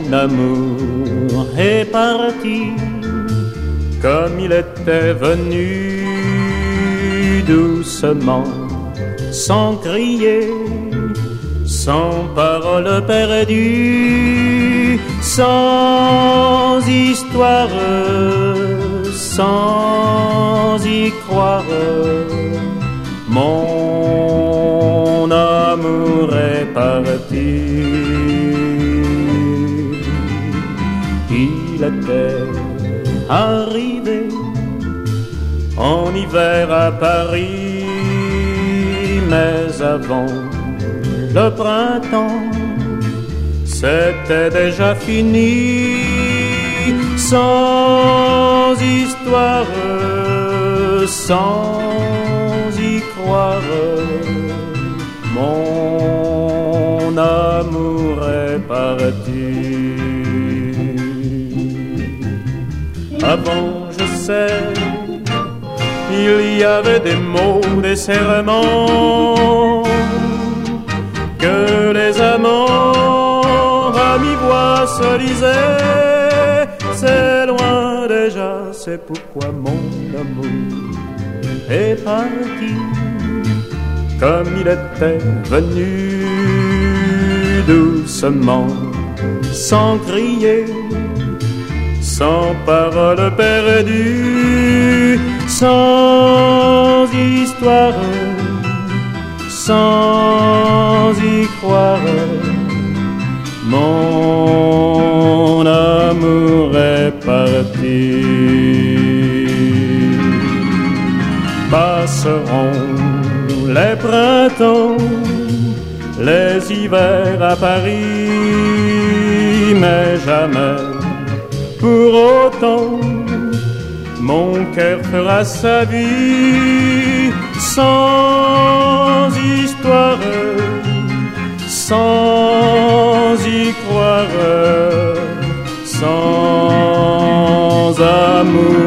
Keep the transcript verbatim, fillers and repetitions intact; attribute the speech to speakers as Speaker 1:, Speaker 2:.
Speaker 1: amour est parti comme il était venu, doucement, sans crier, sans parole perdue, sans histoire, sans y croire. Mon amour est parti. Il était arrivé en hiver à Paris, mais avant le printemps, c'était déjà fini, sans histoire, sans y croire. Mon amour est parti. Avant, je sais, il y avait des mots, des serments que les amants à mi-voix se disaient. C'est loin déjà, c'est pourquoi mon amour est parti comme il était venu, doucement, sans crier, sans parole perdue, sans histoire, sans y croire. Mon amour est parti. Passeront les printemps, les hivers à Paris, mais jamais pour autant mon cœur fera sa vie sans histoire, sans y croire, sans amour.